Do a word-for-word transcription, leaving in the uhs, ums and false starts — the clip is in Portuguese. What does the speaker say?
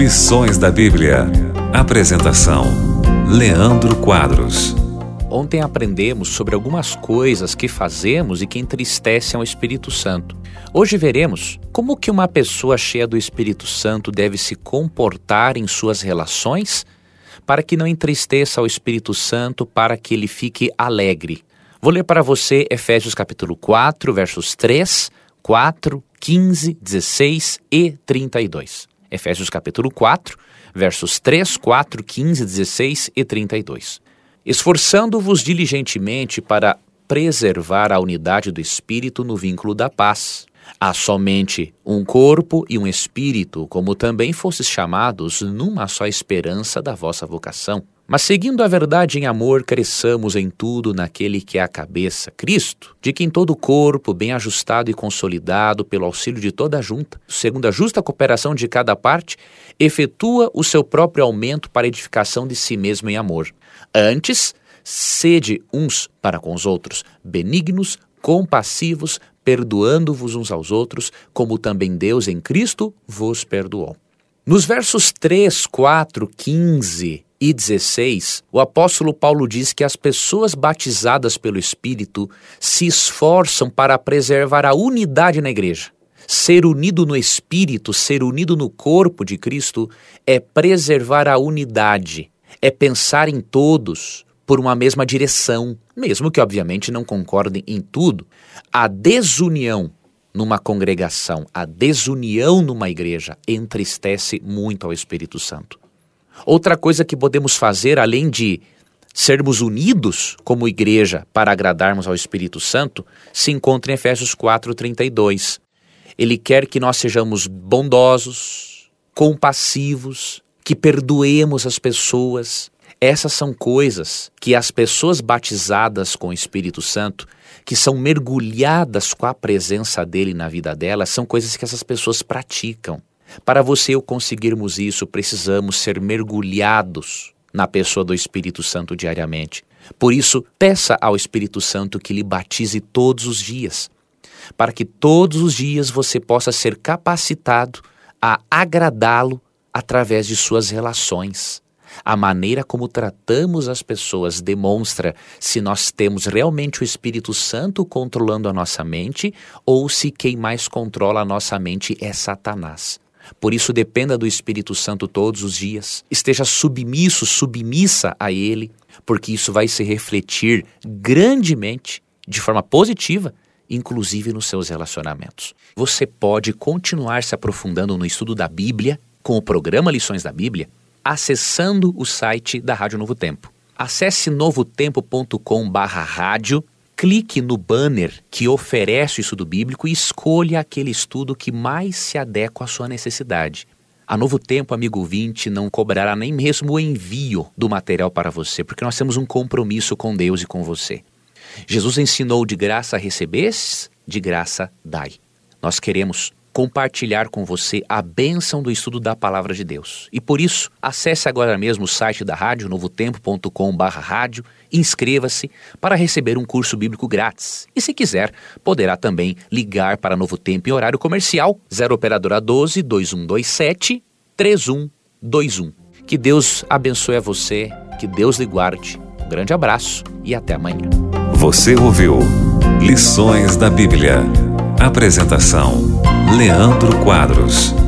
Lições da Bíblia. Apresentação: Leandro Quadros. Ontem aprendemos sobre algumas coisas que fazemos e que entristecem ao Espírito Santo. Hoje veremos como que uma pessoa cheia do Espírito Santo deve se comportar em suas relações para que não entristeça ao Espírito Santo, para que ele fique alegre. Vou ler para você Efésios capítulo quatro, versos três, quatro, quinze, dezesseis e trinta e dois. Efésios capítulo quatro, versos três, quatro, quinze, dezesseis e trinta e dois. Esforçando-vos diligentemente para preservar a unidade do Espírito no vínculo da paz. Há somente um corpo e um Espírito, como também fostes chamados numa só esperança da vossa vocação. Mas seguindo a verdade em amor, cresçamos em tudo naquele que é a cabeça, Cristo, de quem todo o corpo, bem ajustado e consolidado pelo auxílio de toda a junta, segundo a justa cooperação de cada parte, efetua o seu próprio aumento para a edificação de si mesmo em amor. Antes, sede uns para com os outros, benignos, compassivos, perdoando-vos uns aos outros, como também Deus em Cristo vos perdoou. Nos versos três, quatro, quinze e dezesseis, o apóstolo Paulo diz que as pessoas batizadas pelo Espírito se esforçam para preservar a unidade na igreja. Ser unido no Espírito, ser unido no corpo de Cristo, é preservar a unidade, é pensar em todos por uma mesma direção, mesmo que obviamente não concordem em tudo. A desunião numa congregação, a desunião numa igreja entristece muito ao Espírito Santo. Outra coisa que podemos fazer, além de sermos unidos como igreja para agradarmos ao Espírito Santo, se encontra em Efésios quatro, trinta e dois. Ele quer que nós sejamos bondosos, compassivos, que perdoemos as pessoas. Essas são coisas que as pessoas batizadas com o Espírito Santo, que são mergulhadas com a presença dele na vida delas, são coisas que essas pessoas praticam. Para você e eu conseguirmos isso, precisamos ser mergulhados na pessoa do Espírito Santo diariamente. Por isso, peça ao Espírito Santo que lhe batize todos os dias, para que todos os dias você possa ser capacitado a agradá-lo através de suas relações. A maneira como tratamos as pessoas demonstra se nós temos realmente o Espírito Santo controlando a nossa mente ou se quem mais controla a nossa mente é Satanás. Por isso, dependa do Espírito Santo todos os dias. Esteja submisso, submissa a Ele, porque isso vai se refletir grandemente, de forma positiva, inclusive nos seus relacionamentos. Você pode continuar se aprofundando no estudo da Bíblia com o programa Lições da Bíblia, acessando o site da Rádio Novo Tempo. Acesse novo tempo ponto com barra rádio, clique no banner que oferece o estudo bíblico e escolha aquele estudo que mais se adequa à sua necessidade. A Novo Tempo, amigo ouvinte, não cobrará nem mesmo o envio do material para você, porque nós temos um compromisso com Deus e com você. Jesus ensinou: de graça recebestes, de graça dai. Nós queremos compartilhar com você a bênção do estudo da Palavra de Deus. E por isso, acesse agora mesmo o site da rádio, novo tempo ponto com barra rádio, inscreva-se para receber um curso bíblico grátis. E se quiser, poderá também ligar para Novo Tempo em horário comercial, zero operadora doze, dois um dois sete, três um dois um. Que Deus abençoe a você, que Deus lhe guarde. Um grande abraço e até amanhã. Você ouviu Lições da Bíblia. Apresentação: Leandro Quadros.